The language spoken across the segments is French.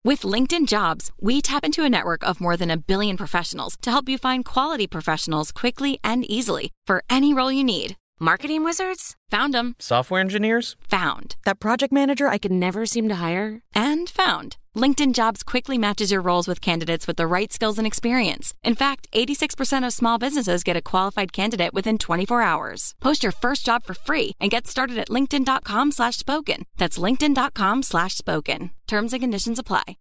With LinkedIn Jobs, we tap into a network of more than 1 billion professionals to help you find quality professionals quickly and easily for any role you need. Marketing wizards? Found them. Software engineers? Found. That project manager I could never seem to hire? And found. LinkedIn Jobs quickly matches your roles with candidates with the right skills and experience. In fact, 86% of small businesses get a qualified candidate within 24 hours. Post your first job for free and get started at linkedin.com/spoken. That's linkedin.com/spoken. Terms and conditions apply.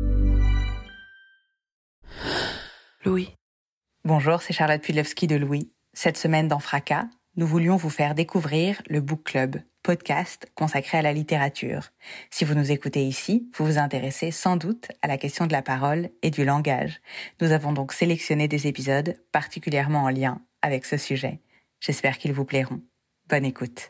Louis. Bonjour, c'est Charlotte Pudlewski de Louis. Cette semaine dans Fracas, nous voulions vous faire découvrir le Book Club, podcast consacré à la littérature. Si vous nous écoutez ici, vous vous intéressez sans doute à la question de la parole et du langage. Nous avons donc sélectionné des épisodes particulièrement en lien avec ce sujet. J'espère qu'ils vous plairont. Bonne écoute.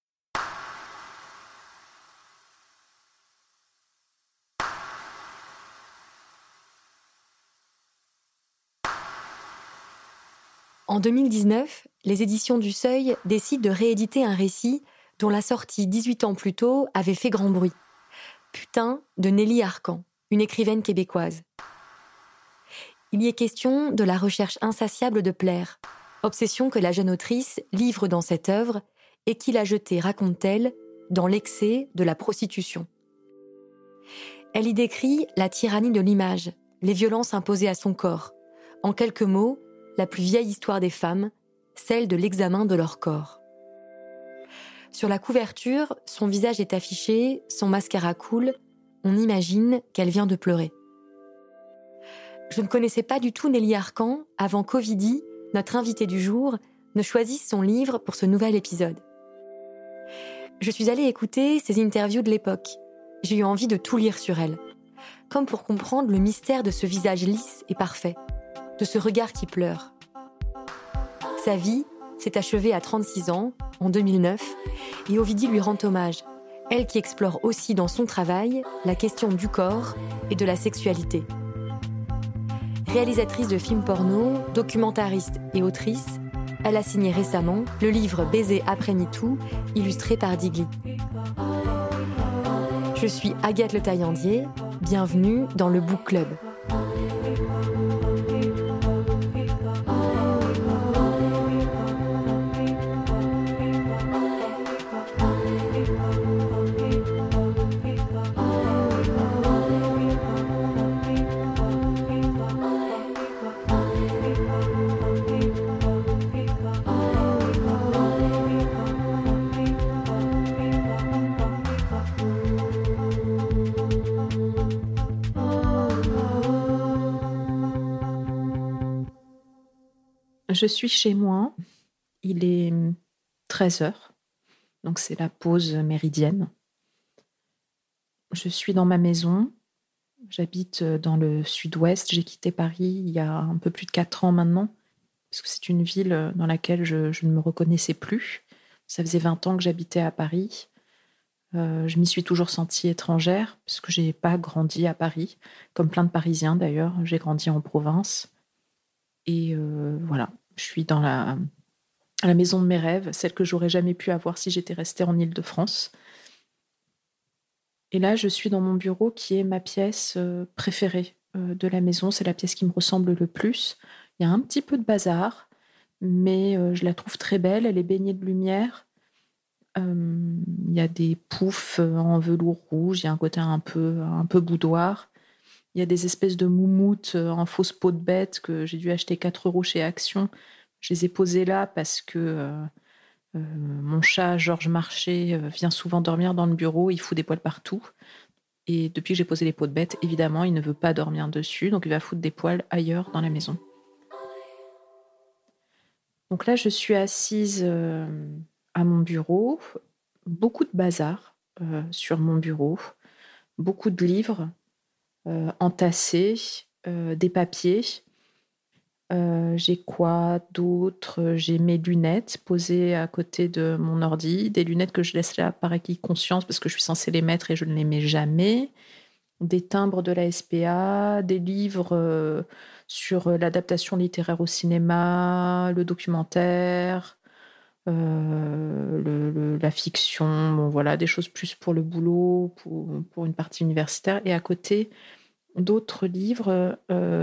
En 2019, les éditions du Seuil décident de rééditer un récit dont la sortie 18 ans plus tôt avait fait grand bruit. Putain de Nelly Arcan, une écrivaine québécoise. Il y est question de la recherche insatiable de plaire, obsession que la jeune autrice livre dans cette œuvre et qui l'a jetée, raconte-t-elle, dans l'excès de la prostitution. Elle y décrit la tyrannie de l'image, les violences imposées à son corps. En quelques mots, la plus vieille histoire des femmes, celle de l'examen de leur corps. Sur la couverture, son visage est affiché, son mascara coule, on imagine qu'elle vient de pleurer. Je ne connaissais pas du tout Nelly Arcan avant qu'Ovidie, notre invitée du jour, ne choisisse son livre pour ce nouvel épisode. Je suis allée écouter ses interviews de l'époque. J'ai eu envie de tout lire sur elle, comme pour comprendre le mystère de ce visage lisse et parfait, de ce regard qui pleure. Sa vie s'est achevée à 36 ans, en 2009, et Ovidie lui rend hommage, elle qui explore aussi dans son travail la question du corps et de la sexualité. Réalisatrice de films porno, documentariste et autrice, elle a signé récemment le livre Baiser après MeToo, illustré par Digli. Je suis Agathe Le Taillandier, bienvenue dans le Book Club. Je suis chez moi, il est 13h, donc c'est la pause méridienne. Je suis dans ma maison, j'habite dans le sud-ouest, j'ai quitté Paris il y a un peu plus de 4 ans maintenant, parce que c'est une ville dans laquelle je ne me reconnaissais plus. Ça faisait 20 ans que j'habitais à Paris. Je m'y suis toujours sentie étrangère, parce que je n'ai pas grandi à Paris, comme plein de Parisiens d'ailleurs, j'ai grandi en province. Et voilà. Je suis dans la maison de mes rêves, celle que j'aurais jamais pu avoir si j'étais restée en Île-de-France. Et là, je suis dans mon bureau qui est ma pièce préférée de la maison. C'est la pièce qui me ressemble le plus. Il y a un petit peu de bazar, mais je la trouve très belle. Elle est baignée de lumière. Il y a des poufs en velours rouge. Il y a un côté un peu boudoir. Il y a des espèces de moumoutes en fausse peau de bête que j'ai dû acheter 4 € chez Action. Je les ai posées là parce que mon chat, Georges Marché, vient souvent dormir dans le bureau. Il fout des poils partout. Et depuis que j'ai posé les peaux de bête, évidemment, il ne veut pas dormir dessus. Donc, il va foutre des poils ailleurs dans la maison. Donc là, je suis assise à mon bureau. Beaucoup de bazar sur mon bureau. Beaucoup de livres. Entassés, des papiers. J'ai quoi d'autre ? J'ai mes lunettes posées à côté de mon ordi, des lunettes que je laisse là par acquis de conscience parce que je suis censée les mettre et je ne les mets jamais. Des timbres de la SPA, des livres sur l'adaptation littéraire au cinéma, le documentaire, la fiction, bon, voilà, des choses plus pour le boulot, pour une partie universitaire. Et à côté, D'autres livres,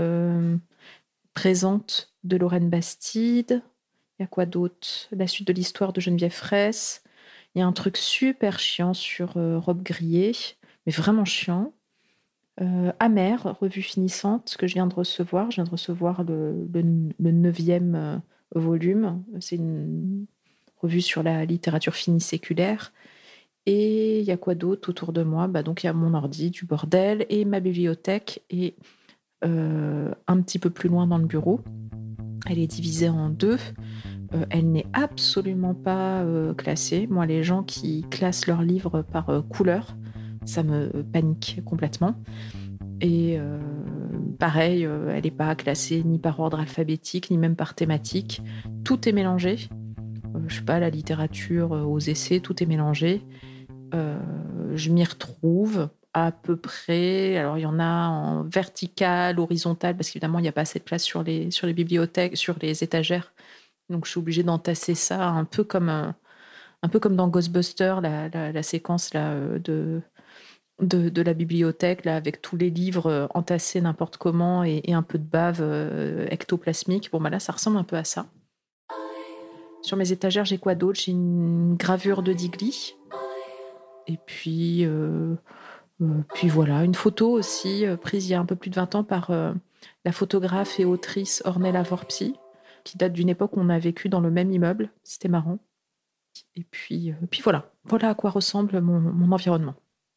Présente de Lorraine Bastide. Il y a quoi d'autre? La suite de l'histoire de Geneviève Fraisse. Il y a un truc super chiant sur Robe Grillée, mais vraiment chiant. Amère, revue finissante, que je viens de recevoir. Je viens de recevoir le 9e volume. C'est une revue sur la littérature finie séculaire. Et il y a quoi d'autre autour de moi? Donc il y a mon ordi, du bordel, et ma bibliothèque est un petit peu plus loin dans le bureau. Elle est divisée en 2. Elle n'est absolument pas classée. Moi, les gens qui classent leurs livres par couleur, ça me panique complètement. Et pareil, elle n'est pas classée ni par ordre alphabétique, ni même par thématique. Tout est mélangé. Je sais pas, la littérature aux essais, tout est mélangé. Je m'y retrouve à peu près. Alors, il y en a en vertical, horizontal, parce qu'évidemment, il n'y a pas assez de place sur les bibliothèques, sur les étagères. Donc, je suis obligée d'entasser ça un peu comme dans Ghostbusters, la séquence là, de la bibliothèque, là, avec tous les livres entassés n'importe comment et un peu de bave ectoplasmique. Bon, là, ça ressemble un peu à ça. Sur mes étagères, j'ai quoi d'autre? J'ai une gravure de Digli. Et puis voilà, une photo aussi prise il y a un peu plus de 20 ans par la photographe et autrice Ornella Vorpsi, qui date d'une époque où on a vécu dans le même immeuble. C'était marrant. Et puis voilà à quoi ressemble mon environnement.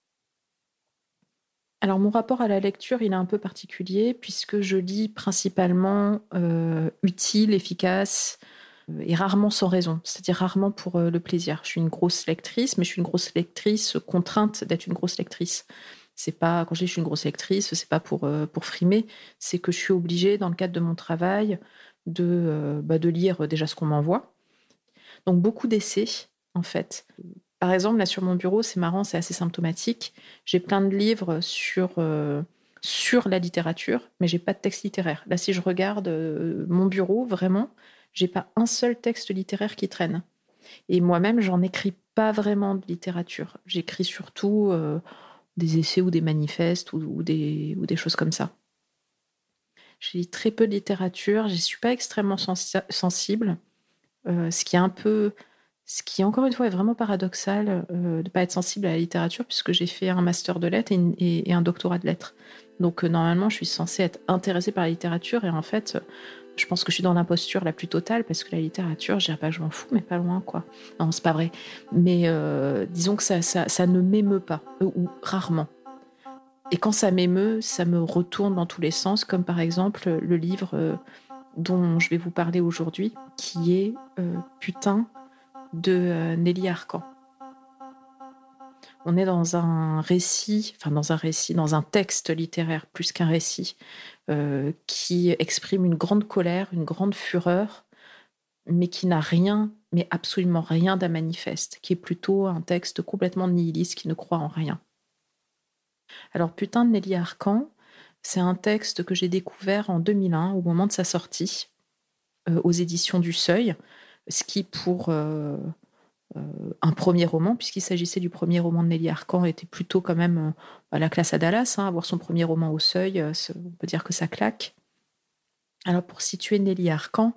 Alors mon rapport à la lecture, il est un peu particulier puisque je lis principalement utile, efficace et rarement sans raison, c'est-à-dire rarement pour le plaisir. Je suis une grosse lectrice, mais je suis une grosse lectrice contrainte d'être une grosse lectrice. C'est pas, quand je dis je suis une grosse lectrice, c'est pas pour frimer, c'est que je suis obligée, dans le cadre de mon travail, de lire déjà ce qu'on m'envoie. Donc beaucoup d'essais, en fait. Par exemple, là sur mon bureau, c'est marrant, c'est assez symptomatique. J'ai plein de livres sur la littérature, mais j'ai pas de texte littéraire. Là, si je regarde mon bureau, vraiment, j'ai pas un seul texte littéraire qui traîne. Et moi-même, j'en écris pas vraiment de littérature. J'écris surtout des essais ou des manifestes ou des choses comme ça. Je lis très peu de littérature, j'y suis pas extrêmement sensible, ce qui encore une fois est vraiment paradoxal de ne pas être sensible à la littérature puisque j'ai fait un master de lettres et un doctorat de lettres. Donc normalement, je suis censée être intéressée par la littérature et en fait, je pense que je suis dans l'imposture la plus totale parce que la littérature, je dirais pas que je m'en fous, mais pas loin, quoi. Non, c'est pas vrai. Mais disons que ça ne m'émeut pas, ou rarement. Et quand ça m'émeut, ça me retourne dans tous les sens, comme par exemple le livre dont je vais vous parler aujourd'hui, qui est Putain de Nelly Arcan. On est dans un texte littéraire plus qu'un récit, qui exprime une grande colère, une grande fureur, mais qui n'a rien, mais absolument rien d'un manifeste, qui est plutôt un texte complètement nihiliste, qui ne croit en rien. Alors, Putain de Nelly Arcan, c'est un texte que j'ai découvert en 2001, au moment de sa sortie, aux éditions du Seuil, ce qui, pour un premier roman, puisqu'il s'agissait du premier roman de Nelly Arcan, était plutôt quand même la classe à Dallas, avoir son premier roman au Seuil, on peut dire que ça claque. Alors, pour situer Nelly Arcan,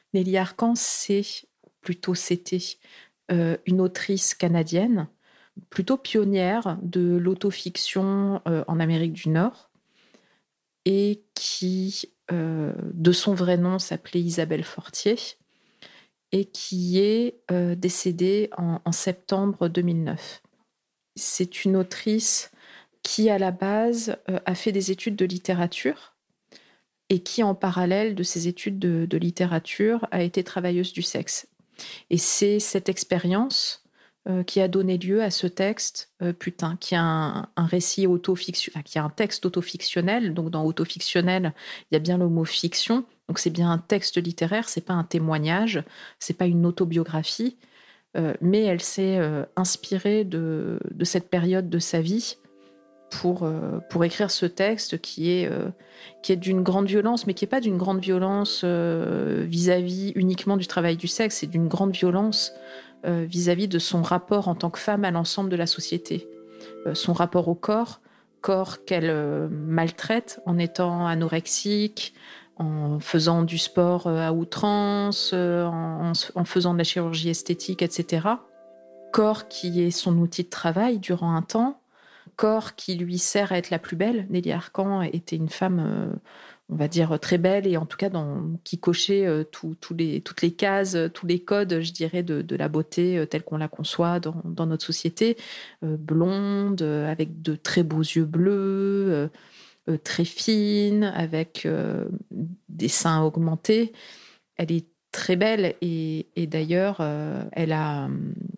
c'était une autrice canadienne, plutôt pionnière de l'autofiction en Amérique du Nord, et qui, de son vrai nom, s'appelait Isabelle Fortier, et qui est décédée en septembre 2009. C'est une autrice qui, à la base, a fait des études de littérature et qui, en parallèle de ses études de littérature, a été travailleuse du sexe. Et c'est cette expérience qui a donné lieu à ce texte, Putain, qui a un récit qui a un texte autofictionnel. Donc, dans autofictionnel, il y a bien le mot fiction. Donc, c'est bien un texte littéraire, c'est pas un témoignage, c'est pas une autobiographie, mais elle s'est inspirée de cette période de sa vie pour écrire ce texte qui est d'une grande violence, mais qui n'est pas d'une grande violence vis-à-vis uniquement du travail du sexe, c'est d'une grande violence vis-à-vis de son rapport en tant que femme à l'ensemble de la société. Son rapport au corps, corps qu'elle maltraite en étant anorexique, en faisant du sport à outrance, en faisant de la chirurgie esthétique, etc. Corps qui est son outil de travail durant un temps, corps qui lui sert à être la plus belle. Nelly Arcan était une femme, on va dire, très belle et en tout cas qui cochait toutes les cases, tous les codes, je dirais, de la beauté telle qu'on la conçoit dans notre société. Blonde, avec de très beaux yeux bleus, très fine, avec des seins augmentés. Elle est très belle et d'ailleurs, elle a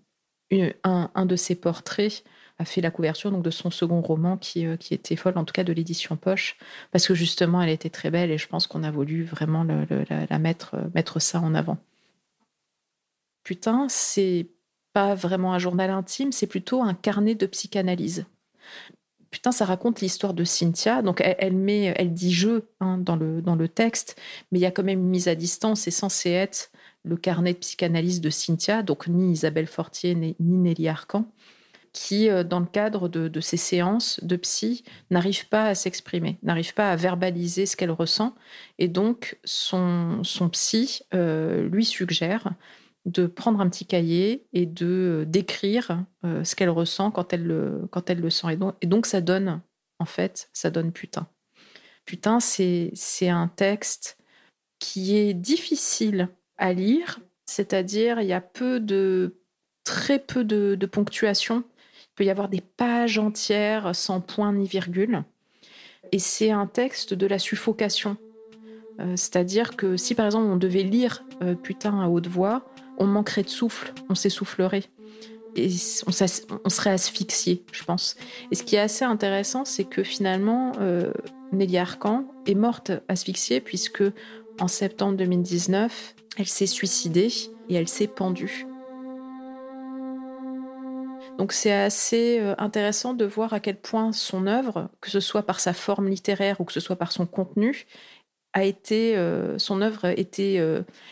un de ses portraits a fait la couverture donc de son second roman qui était folle, en tout cas de l'édition Poche, parce que justement elle était très belle et je pense qu'on a voulu vraiment la mettre ça en avant. Putain, c'est pas vraiment un journal intime, c'est plutôt un carnet de psychanalyse. Putain, ça raconte l'histoire de Cynthia. Donc, elle dit je dans le texte, mais il y a quand même une mise à distance. C'est censé être le carnet de psychanalyse de Cynthia, donc ni Isabelle Fortier ni Nelly Arcan, qui, dans le cadre de ces séances de psy, n'arrive pas à s'exprimer, n'arrive pas à verbaliser ce qu'elle ressent. Et donc, son psy lui suggère de prendre un petit cahier et d'écrire ce qu'elle ressent quand elle le sent. Et donc ça donne Putain. Putain, c'est un texte qui est difficile à lire, c'est-à-dire il y a très peu de ponctuation. Il peut y avoir des pages entières sans point ni virgule. Et c'est un texte de la suffocation. C'est-à-dire que si par exemple on devait lire Putain à haute voix, on manquerait de souffle, on s'essoufflerait. Et on serait asphyxié, je pense. Et ce qui est assez intéressant, c'est que finalement, Nelly Arcan est morte asphyxiée, puisque en septembre 2019, elle s'est suicidée et elle s'est pendue. Donc c'est assez intéressant de voir à quel point son œuvre, que ce soit par sa forme littéraire ou que ce soit par son contenu, son œuvre était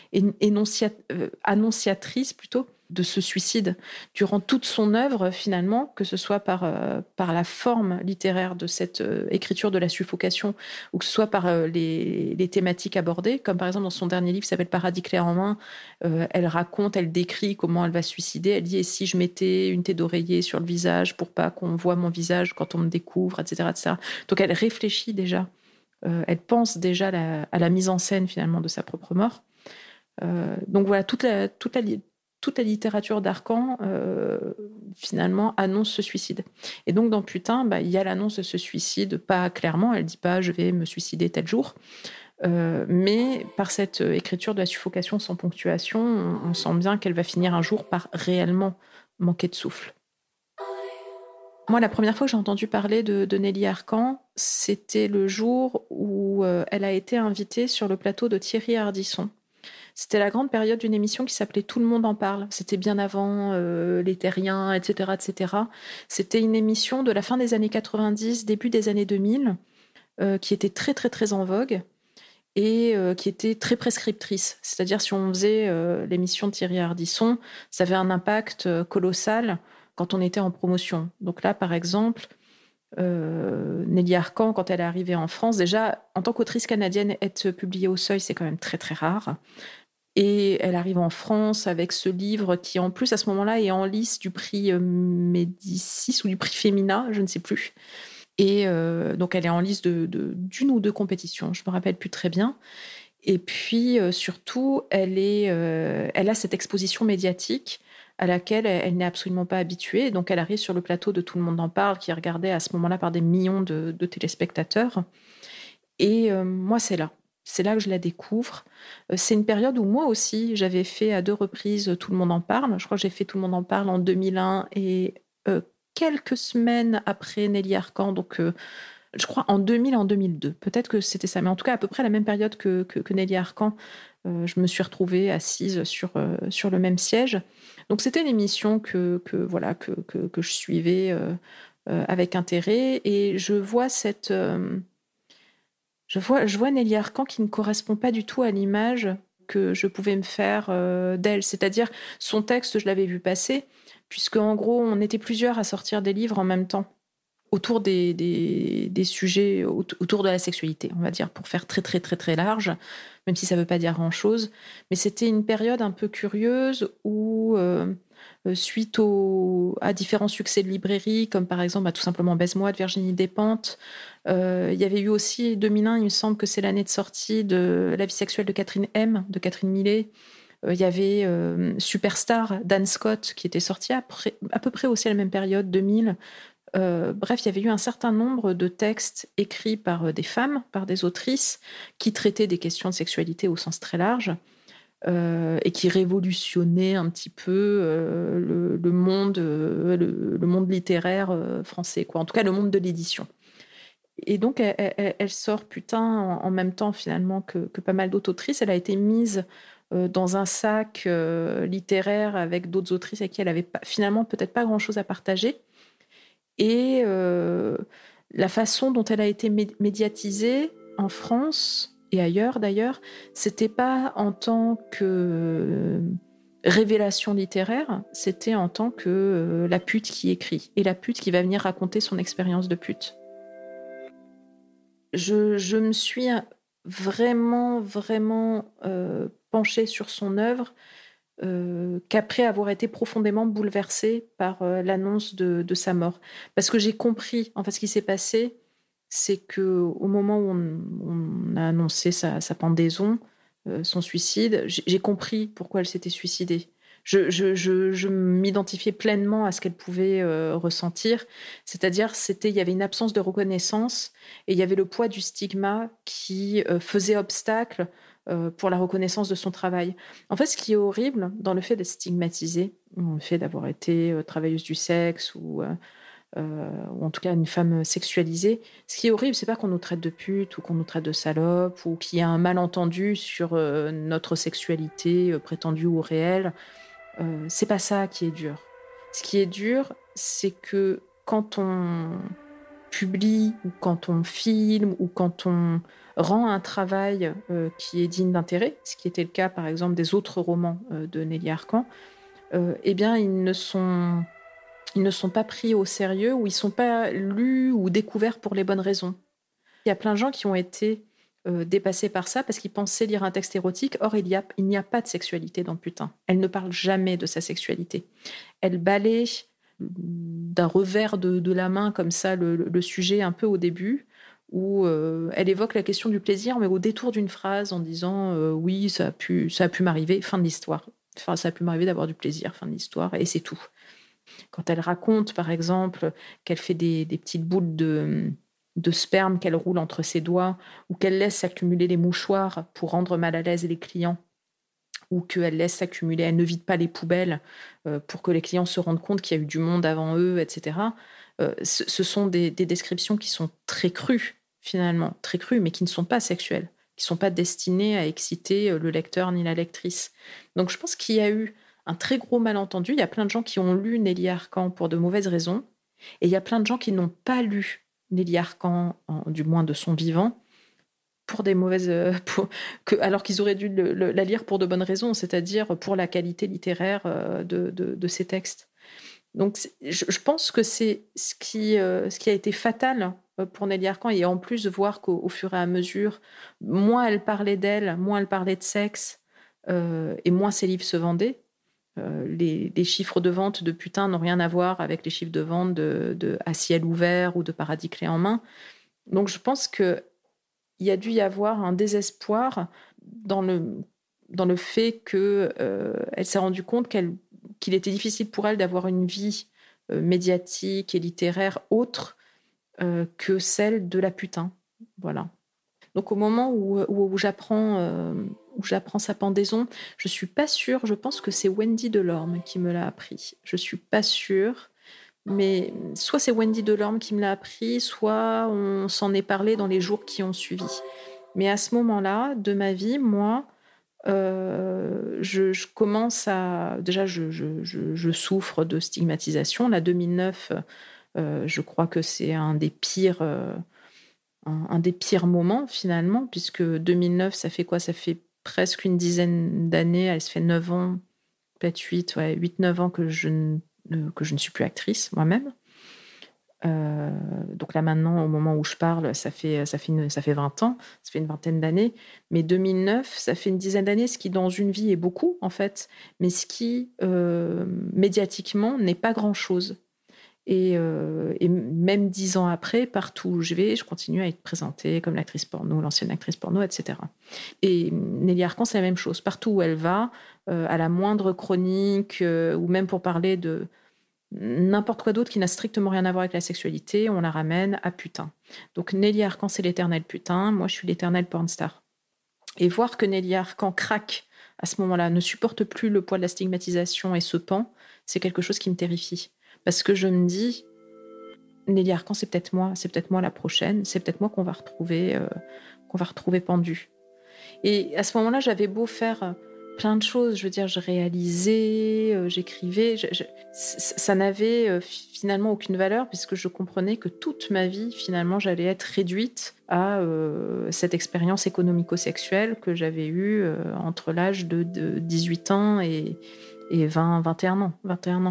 annonciatrice plutôt de ce suicide. Durant toute son œuvre, finalement, que ce soit par la forme littéraire de cette écriture de la suffocation ou que ce soit par les thématiques abordées, comme par exemple dans son dernier livre qui s'appelle Paradis clair en main, elle décrit comment elle va se suicider. Elle dit « Et si je mettais une thé d'oreiller sur le visage pour pas qu'on voit mon visage quand on me découvre, etc. etc. » Donc elle réfléchit déjà. Elle pense déjà à la mise en scène finalement de sa propre mort. Donc voilà, toute la littérature d'Arcan finalement annonce ce suicide. Et donc dans Putain, il y a l'annonce de ce suicide, pas clairement, elle dit pas je vais me suicider tel jour, mais par cette écriture de la suffocation sans ponctuation, on sent bien qu'elle va finir un jour par réellement manquer de souffle. Moi, la première fois que j'ai entendu parler de Nelly Arcan, c'était le jour où elle a été invitée sur le plateau de Thierry Ardisson. C'était la grande période d'une émission qui s'appelait Tout le monde en parle. C'était bien avant Les Terriens, etc., etc. C'était une émission de la fin des années 90, début des années 2000, qui était très, très, très en vogue et qui était très prescriptrice. C'est-à-dire, si on faisait l'émission de Thierry Ardisson, ça avait un impact colossal quand on était en promotion. Donc là, par exemple, Nelly Arcan, quand elle est arrivée en France, déjà, en tant qu'autrice canadienne, être publiée au Seuil, c'est quand même très, très rare. Et elle arrive en France avec ce livre qui, en plus, à ce moment-là, est en lice du prix Médicis ou du prix Femina, je ne sais plus. Et donc, elle est en lice d'une ou deux compétitions, je ne me rappelle plus très bien. Et puis, surtout, elle a cette exposition médiatique à laquelle elle n'est absolument pas habituée. Donc, elle arrive sur le plateau de Tout le monde en parle, qui est regardé à ce moment-là par des millions de téléspectateurs. Et moi, c'est là que je la découvre. C'est une période où moi aussi, j'avais fait à 2 reprises Tout le monde en parle. Je crois que j'ai fait Tout le monde en parle en 2001 et quelques semaines après Nelly Arcan, donc je crois en 2000 et en 2002. Peut-être que c'était ça, mais en tout cas à peu près la même période que Nelly Arcan. Je me suis retrouvée assise sur le même siège. Donc c'était une émission que je suivais avec intérêt, et je vois je vois Nelly Arcan qui ne correspond pas du tout à l'image que je pouvais me faire d'elle. C'est-à-dire, son texte, je l'avais vu passer, puisque en gros, on était plusieurs à sortir des livres en même temps. autour des sujets, autour de la sexualité, on va dire, pour faire très, très, très, très large, même si ça ne veut pas dire grand-chose. Mais c'était une période un peu curieuse où, suite à différents succès de librairie, comme par exemple tout simplement Baise-moi de Virginie Despentes, il y avait eu aussi 2001, il me semble que c'est l'année de sortie de La vie sexuelle de Catherine M, de Catherine Millet. Il y avait Superstar d'Anne Scott qui était sorti à peu près aussi à la même période, 2000. Bref, il y avait eu un certain nombre de textes écrits par des femmes, par des autrices, qui traitaient des questions de sexualité au sens très large et qui révolutionnaient un petit peu le monde littéraire français, quoi. En tout cas, le monde de l'édition. Et donc, elle sort en même temps finalement que pas mal d'autres autrices. Elle a été mise dans un sac littéraire avec d'autres autrices avec qui elle avait finalement peut-être pas grand-chose à partager. Et la façon dont elle a été médiatisée en France et ailleurs d'ailleurs, c'était pas en tant que révélation littéraire, c'était en tant que la pute qui écrit et la pute qui va venir raconter son expérience de pute. Je me suis vraiment penchée sur son œuvre qu'après avoir été profondément bouleversée par l'annonce de sa mort. Parce que j'ai compris, en fait, ce qui s'est passé, c'est qu'au moment où on a annoncé sa pendaison, son suicide, j'ai compris pourquoi elle s'était suicidée. Je m'identifiais pleinement à ce qu'elle pouvait ressentir. C'est-à-dire, il y avait une absence de reconnaissance et il y avait le poids du stigma qui faisait obstacle pour la reconnaissance de son travail. En fait, ce qui est horrible dans le fait d'être stigmatisée, dans le fait d'avoir été travailleuse du sexe ou en tout cas une femme sexualisée, ce qui est horrible, c'est pas qu'on nous traite de pute ou qu'on nous traite de salope ou qu'il y a un malentendu sur notre sexualité prétendue ou réelle. C'est pas ça qui est dur. Ce qui est dur, c'est que quand on publie ou quand on filme ou quand on rend un travail qui est digne d'intérêt, ce qui était le cas par exemple des autres romans de Nelly Arcan, eh bien ils ne sont pas pris au sérieux ou ils ne sont pas lus ou découverts pour les bonnes raisons. Il y a plein de gens qui ont été dépassés par ça parce qu'ils pensaient lire un texte érotique. Or, il n'y a pas de sexualité dans Putain. Elle ne parle jamais de sa sexualité. Elle balaie d'un revers de la main comme ça le sujet un peu au début où elle évoque la question du plaisir mais au détour d'une phrase en disant oui, ça a pu m'arriver, fin de l'histoire. Enfin, ça a pu m'arriver d'avoir du plaisir, fin de l'histoire, et c'est tout. Quand elle raconte, par exemple, qu'elle fait des petites boules de sperme qu'elle roule entre ses doigts ou qu'elle laisse s'accumuler les mouchoirs pour rendre mal à l'aise les clients ou qu'elle laisse s'accumuler, elle ne vide pas les poubelles pour que les clients se rendent compte qu'il y a eu du monde avant eux, etc. Ce sont des descriptions qui sont très crues, finalement, très crues, mais qui ne sont pas sexuelles, qui ne sont pas destinées à exciter le lecteur ni la lectrice. Donc je pense qu'il y a eu un très gros malentendu. Il y a plein de gens qui ont lu Nelly Arcan pour de mauvaises raisons, et il y a plein de gens qui n'ont pas lu Nelly Arcan, du moins de son vivant, pour des mauvaises, alors qu'ils auraient dû la lire pour de bonnes raisons, c'est-à-dire pour la qualité littéraire de ses textes. Donc, je pense que c'est ce qui a été fatal pour Nelly Arcan, et en plus de voir qu'au fur et à mesure, moins elle parlait d'elle, moins elle parlait de sexe, et moins ses livres se vendaient. Les chiffres de vente de Putain n'ont rien à voir avec les chiffres de vente de À ciel ouvert ou de Paradis clé en main. Donc, je pense qu'il y a dû y avoir un désespoir dans le fait qu'elle s'est rendue compte qu'il était difficile pour elle d'avoir une vie médiatique et littéraire autre que celle de la Putain. Voilà. Donc au moment où j'apprends sa pendaison, je suis pas sûre, je pense que c'est Wendy Delorme qui me l'a appris. Je suis pas sûre, mais soit c'est Wendy Delorme qui me l'a appris, soit on s'en est parlé dans les jours qui ont suivi. Mais à ce moment-là de ma vie, moi, je commence à... Déjà, je souffre de stigmatisation. La 2009, je crois que c'est un des pires moments, finalement, puisque 2009, ça fait quoi ? Ça fait presque une dizaine d'années. Elle se fait 9 ans, peut-être 8-9 ans que je ne suis plus actrice, moi-même. Donc là maintenant, au moment où je parle, ça fait 20 ans, ça fait une vingtaine d'années. Mais 2009, ça fait une dizaine d'années, ce qui dans une vie est beaucoup en fait, mais ce qui médiatiquement n'est pas grand-chose. Et même 10 ans après, partout où je vais, je continue à être présentée comme l'actrice porno, l'ancienne actrice porno, etc. Et Nelly Arcan, c'est la même chose. Partout où elle va, à la moindre chronique, ou même pour parler de n'importe quoi d'autre qui n'a strictement rien à voir avec la sexualité, on la ramène à putain. Donc Nelly Arcan, c'est l'éternel putain. Moi, je suis l'éternel pornstar. Et voir que Nelly Arcan craque à ce moment-là, ne supporte plus le poids de la stigmatisation et se pend, c'est quelque chose qui me terrifie. Parce que je me dis, Nelly Arcan, c'est peut-être moi la prochaine, c'est peut-être moi qu'on va retrouver pendue. Et à ce moment-là, j'avais beau faire plein de choses, je veux dire, je réalisais, j'écrivais, ça n'avait finalement aucune valeur puisque je comprenais que toute ma vie, finalement, j'allais être réduite à cette expérience économico-sexuelle que j'avais eue entre l'âge de 18 ans et 21 ans.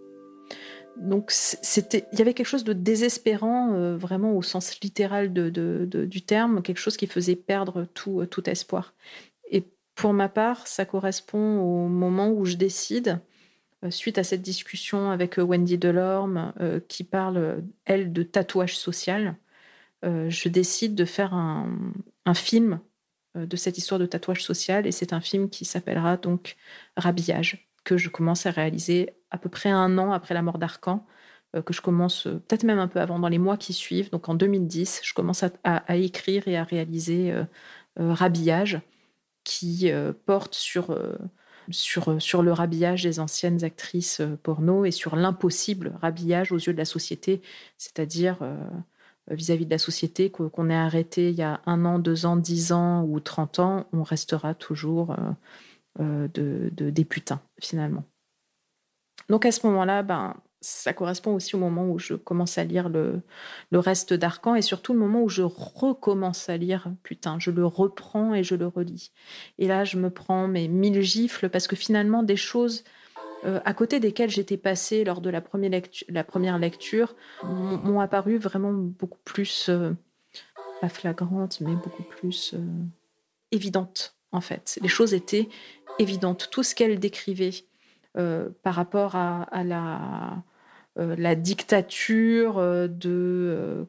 Donc il y avait quelque chose de désespérant, vraiment au sens littéral du terme, quelque chose qui faisait perdre tout espoir. Et pour ma part, ça correspond au moment où je décide, suite à cette discussion avec Wendy Delorme, qui parle, elle, de tatouage social, je décide de faire un film de cette histoire de tatouage social, et c'est un film qui s'appellera donc Rhabillage, que je commence à réaliser à peu près 1 an après la mort d'Arcan, que je commence peut-être même un peu avant, dans les mois qui suivent. Donc en 2010, je commence à écrire et à réaliser Rhabillage, qui porte sur le rhabillage des anciennes actrices porno et sur l'impossible rhabillage aux yeux de la société, c'est-à-dire vis-à-vis de la société, qu'on ait arrêté il y a 1 an, 2 ans, 10 ans ou 30 ans, on restera toujours des putains, finalement. Donc à ce moment-là, ça correspond aussi au moment où je commence à lire le reste d'Arcan, et surtout le moment où je recommence à lire Putain. Je le reprends et je le relis. Et là, je me prends 1000 gifles parce que finalement, des choses à côté desquelles j'étais passée lors de la première lecture m'ont apparu vraiment beaucoup plus, pas flagrantes, mais beaucoup plus évidentes, en fait. Les choses étaient évidentes. Tout ce qu'elle décrivait par rapport à la dictature de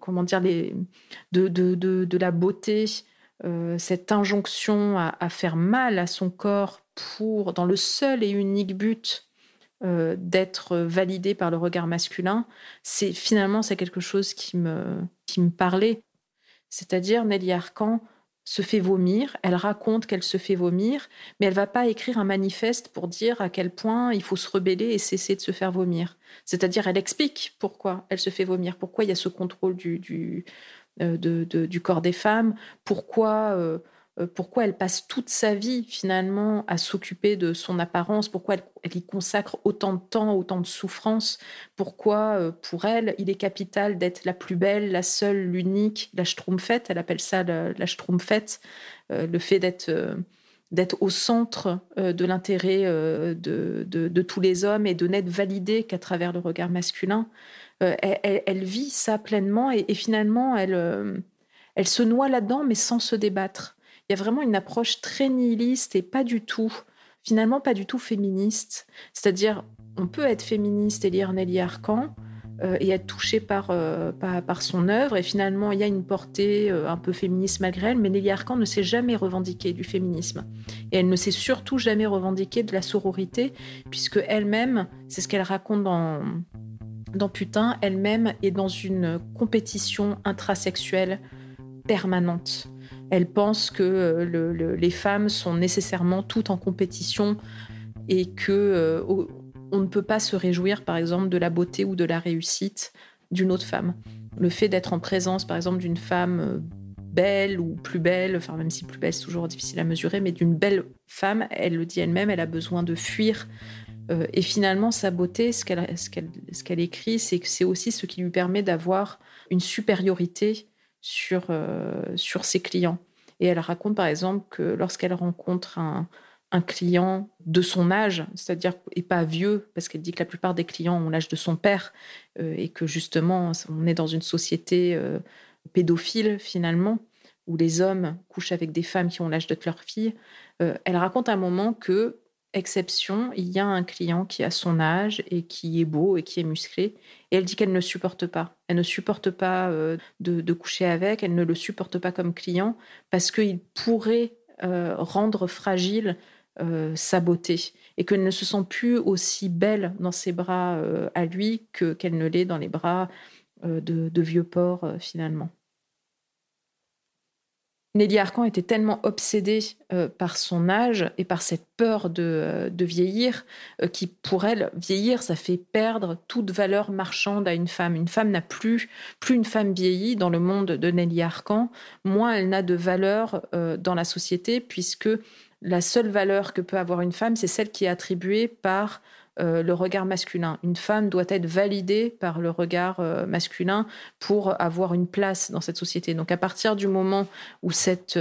la beauté, cette injonction à faire mal à son corps dans le seul et unique but d'être validée par le regard masculin, c'est quelque chose qui me parlait. C'est-à-dire, Nelly Arcan se fait vomir, elle raconte qu'elle se fait vomir, mais elle va pas écrire un manifeste pour dire à quel point il faut se rebeller et cesser de se faire vomir. C'est-à-dire, elle explique pourquoi elle se fait vomir, pourquoi il y a ce contrôle du corps des femmes, pourquoi elle passe toute sa vie finalement à s'occuper de son apparence, pourquoi elle y consacre autant de temps, autant de souffrance, pourquoi pour elle il est capital d'être la plus belle, la seule, l'unique, la schtroumpfette, elle appelle ça la schtroumpfette, le fait d'être au centre de l'intérêt de tous les hommes et de n'être validée qu'à travers le regard masculin. Elle vit ça pleinement et finalement elle se noie là-dedans mais sans se débattre. Il y a vraiment une approche très nihiliste et pas du tout féministe. C'est-à-dire, on peut être féministe et lire Nelly Arcan et être touché par son œuvre, et finalement, il y a une portée un peu féministe malgré elle, mais Nelly Arcan ne s'est jamais revendiquée du féminisme. Et elle ne s'est surtout jamais revendiquée de la sororité, puisque elle-même, c'est ce qu'elle raconte dans Putain, elle-même est dans une compétition intrasexuelle permanente. Elle pense que les femmes sont nécessairement toutes en compétition et que on ne peut pas se réjouir, par exemple, de la beauté ou de la réussite d'une autre femme. Le fait d'être en présence, par exemple, d'une femme belle ou plus belle, enfin même si plus belle c'est toujours difficile à mesurer, mais d'une belle femme, elle le dit elle-même, elle a besoin de fuir. Et finalement, sa beauté, ce qu'elle écrit, c'est que c'est aussi ce qui lui permet d'avoir une supériorité sur ses clients. Et elle raconte par exemple que lorsqu'elle rencontre un client de son âge, c'est-à-dire et pas vieux, parce qu'elle dit que la plupart des clients ont l'âge de son père et que justement, on est dans une société pédophile finalement, où les hommes couchent avec des femmes qui ont l'âge de leur fille. Elle raconte à un moment que, exception, il y a un client qui a son âge et qui est beau et qui est musclé. Et elle dit qu'elle ne supporte pas. Elle ne supporte pas de coucher avec, elle ne le supporte pas comme client parce qu'il pourrait rendre fragile sa beauté et qu'elle ne se sent plus aussi belle dans ses bras à lui qu'elle ne l'est dans les bras de vieux porcs finalement. Nelly Arcan était tellement obsédée par son âge et par cette peur de vieillir qui, pour elle, vieillir, ça fait perdre toute valeur marchande à une femme. Une femme n'a plus une femme vieillie dans le monde de Nelly Arcan, moins elle n'a de valeur dans la société, puisque la seule valeur que peut avoir une femme, c'est celle qui est attribuée par le regard masculin. Une femme doit être validée par le regard masculin pour avoir une place dans cette société. Donc à partir du moment où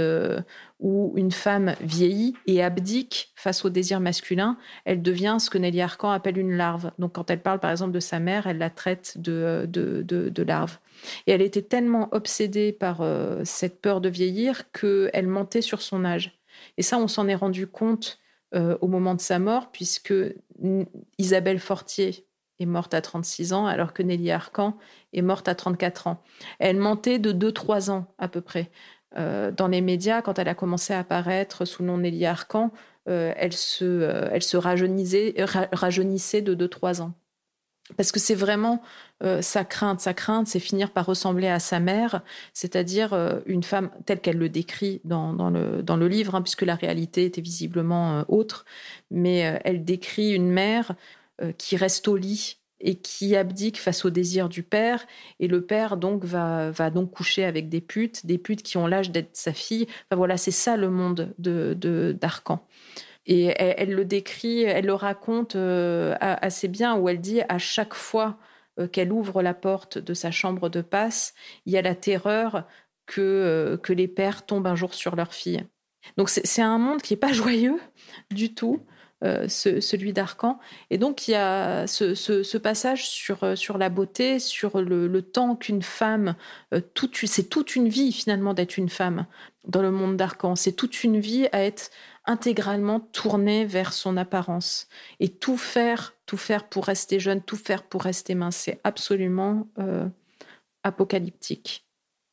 une femme vieillit et abdique face au désir masculin, elle devient ce que Nelly Arcan appelle une larve. Donc quand elle parle par exemple de sa mère, elle la traite de larve. Et elle était tellement obsédée par cette peur de vieillir qu'elle mentait sur son âge. Et ça, on s'en est rendu compte au moment de sa mort, puisque Isabelle Fortier est morte à 36 ans, alors que Nelly Arcan est morte à 34 ans. Elle mentait de 2-3 ans à peu près. Dans les médias, quand elle a commencé à apparaître sous le nom Nelly Arcan, elle se rajeunissait de 2-3 ans. Parce que c'est vraiment sa crainte, c'est finir par ressembler à sa mère, c'est-à-dire une femme telle qu'elle le décrit dans le livre, hein, puisque la réalité était visiblement autre, mais elle décrit une mère qui reste au lit et qui abdique face au désir du père, et le père donc va donc coucher avec des putes qui ont l'âge d'être sa fille. Enfin voilà, c'est ça le monde d'Arcan. Et elle le décrit, elle le raconte assez bien, où elle dit à chaque fois qu'elle ouvre la porte de sa chambre de passe, il y a la terreur que les pères tombent un jour sur leur fille. Donc c'est un monde qui n'est pas joyeux du tout, celui d'Arcan. Et donc il y a ce passage sur la beauté, sur le temps qu'une femme, c'est toute une vie finalement d'être une femme dans le monde d'Arcan. C'est toute une vie à être intégralement tournée vers son apparence et tout faire pour rester jeune, tout faire pour rester mince. C'est absolument apocalyptique.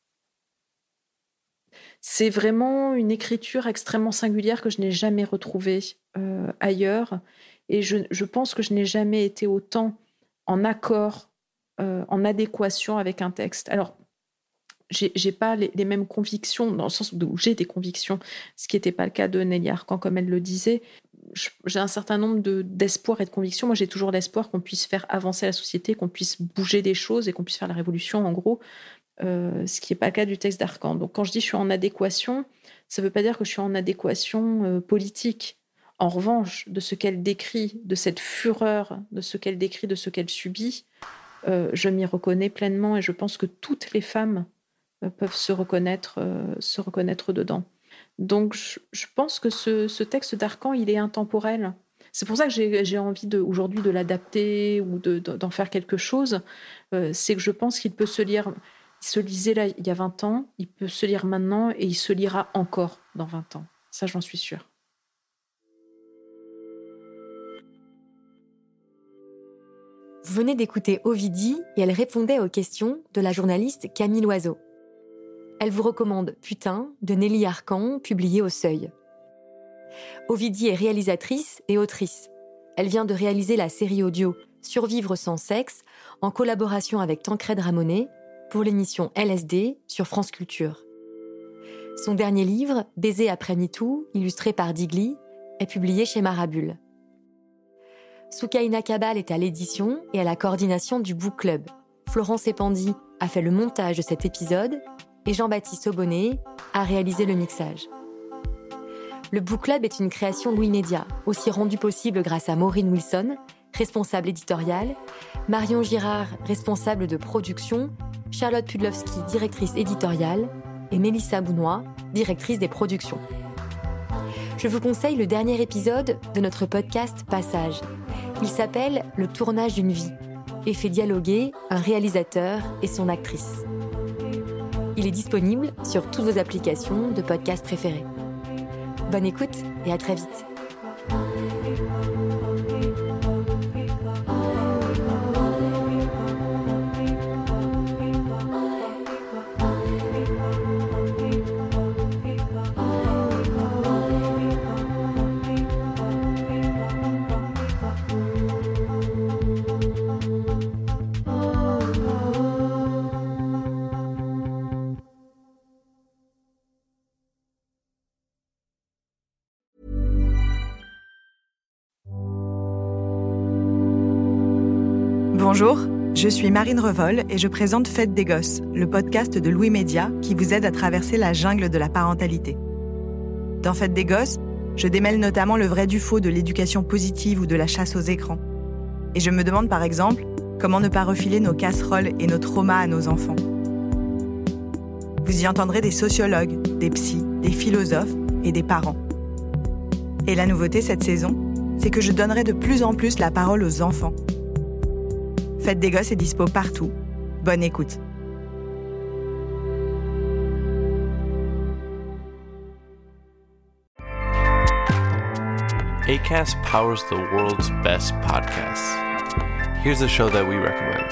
C'est vraiment une écriture extrêmement singulière que je n'ai jamais retrouvée ailleurs, et je pense que je n'ai jamais été autant en accord, en adéquation avec un texte. Alors, j'ai pas les mêmes convictions, dans le sens où j'ai des convictions, ce qui n'était pas le cas de Nelly Arcan, comme elle le disait. J'ai un certain nombre d'espoir et de convictions. Moi, j'ai toujours l'espoir qu'on puisse faire avancer la société, qu'on puisse bouger des choses et qu'on puisse faire la révolution, en gros, ce qui n'est pas le cas du texte d'Arcan. Donc, quand je dis je suis en adéquation, ça ne veut pas dire que je suis en adéquation politique. En revanche, de ce qu'elle décrit, de cette fureur, de ce qu'elle décrit, de ce qu'elle subit, je m'y reconnais pleinement, et je pense que toutes les femmes peuvent se reconnaître dedans. Donc, je pense que ce texte d'Arcan, il est intemporel. C'est pour ça que j'ai envie aujourd'hui de l'adapter ou d'en faire quelque chose. C'est que je pense qu'il peut se lire. Il se lisait là, il y a 20 ans, il peut se lire maintenant, et il se lira encore dans 20 ans. Ça, j'en suis sûre. Vous venez d'écouter Ovidie, et elle répondait aux questions de la journaliste Camille Loiseau. Elle vous recommande Putain de Nelly Arcan, publié au Seuil. Ovidie est réalisatrice et autrice. Elle vient de réaliser la série audio Survivre sans sexe en collaboration avec Tancred Ramonet pour l'émission LSD sur France Culture. Son dernier livre, Baiser après MeToo, illustré par Digli, est publié chez Marabule. Soukaina Kabal est à l'édition et à la coordination du Book Club. Florence Epandi a fait le montage de cet épisode et Jean-Baptiste Aubonnet a réalisé le mixage. Le Book Club est une création Louis Média, aussi rendue possible grâce à Maureen Wilson, responsable éditoriale, Marion Girard, responsable de production, Charlotte Pudlowski, directrice éditoriale, et Mélissa Bounois, directrice des productions. Je vous conseille le dernier épisode de notre podcast Passage. Il s'appelle « Le tournage d'une vie » et fait dialoguer un réalisateur et son actrice. Il est disponible sur toutes vos applications de podcast préférées. Bonne écoute et à très vite. Bonjour, je suis Marine Revol et je présente Fête des Gosses, le podcast de Louis Média qui vous aide à traverser la jungle de la parentalité. Dans Fête des Gosses, je démêle notamment le vrai du faux de l'éducation positive ou de la chasse aux écrans. Et je me demande par exemple, comment ne pas refiler nos casseroles et nos traumas à nos enfants. Vous y entendrez des sociologues, des psys, des philosophes et des parents. Et la nouveauté cette saison, c'est que je donnerai de plus en plus la parole aux enfants. Fête des Gosses est dispo partout. Bonne écoute. Acast powers the world's best podcasts. Here's a show that we recommend.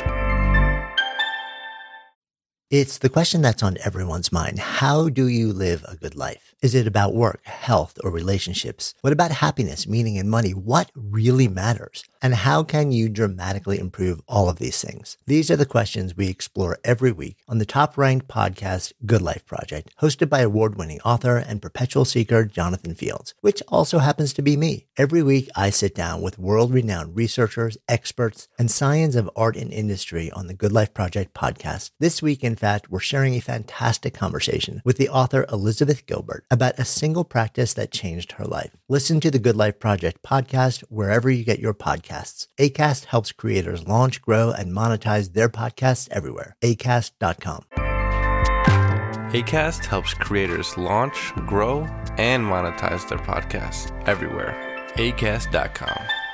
It's the question that's on everyone's mind. How do you live a good life? Is it about work, health, or relationships? What about happiness, meaning, and money? What really matters? And how can you dramatically improve all of these things? These are the questions we explore every week on the top-ranked podcast, Good Life Project, hosted by award-winning author and perpetual seeker Jonathan Fields, which also happens to be me. Every week, I sit down with world-renowned researchers, experts, and science of art and industry on the Good Life Project podcast. This week, in fact, we're sharing a fantastic conversation with the author Elizabeth Gilbert about a single practice that changed her life. Listen to the Good Life Project podcast wherever you get your podcasts. Acast helps creators launch, grow, and monetize their podcasts everywhere. Acast.com. Acast helps creators launch, grow, and monetize their podcasts everywhere. Acast.com.